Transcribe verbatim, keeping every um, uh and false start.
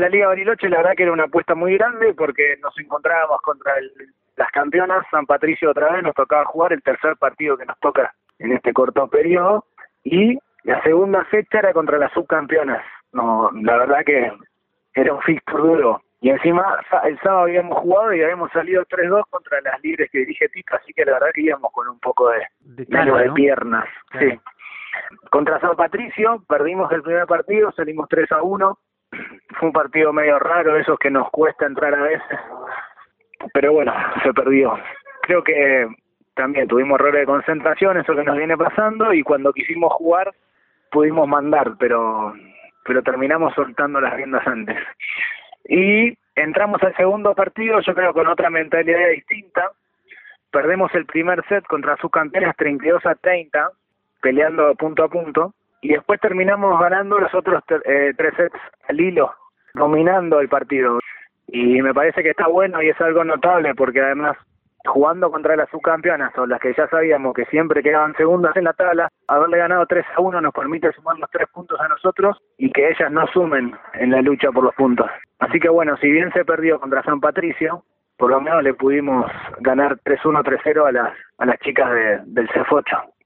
La Liga Bariloche la verdad que era una apuesta muy grande porque nos encontrábamos contra el, las campeonas, San Patricio otra vez, nos tocaba jugar el tercer partido que nos toca en este corto periodo, y la segunda fecha era contra las subcampeonas. No, la verdad que era un fixture duro. Y encima el sábado habíamos jugado y habíamos salido tres dos contra las libres que dirige Tito, así que la verdad que íbamos con un poco de, de, calma, de ¿no? piernas. Claro. Sí. Contra San Patricio perdimos el primer partido, salimos tres a uno. Fue un partido medio raro, esos que nos cuesta entrar a veces. Pero bueno, se perdió. Creo que también tuvimos errores de concentración, eso que nos viene pasando, y cuando quisimos jugar pudimos mandar, pero pero terminamos soltando las riendas antes. Y entramos al segundo partido, yo creo con otra mentalidad distinta. Perdemos el primer set contra subcampeonas treinta y dos a treinta, peleando punto a punto, y después terminamos ganando los otros eh, tres sets al hilo, dominando el partido. Y me parece que está bueno y es algo notable porque además jugando contra las subcampeonas o las que ya sabíamos que siempre quedaban segundas en la tabla, haberle ganado tres a uno nos permite sumar los tres puntos a nosotros y que ellas no sumen en la lucha por los puntos. Así que bueno, si bien se perdió contra San Patricio, por lo menos le pudimos ganar tres uno, tres cero a las, a las chicas de, del C F ocho.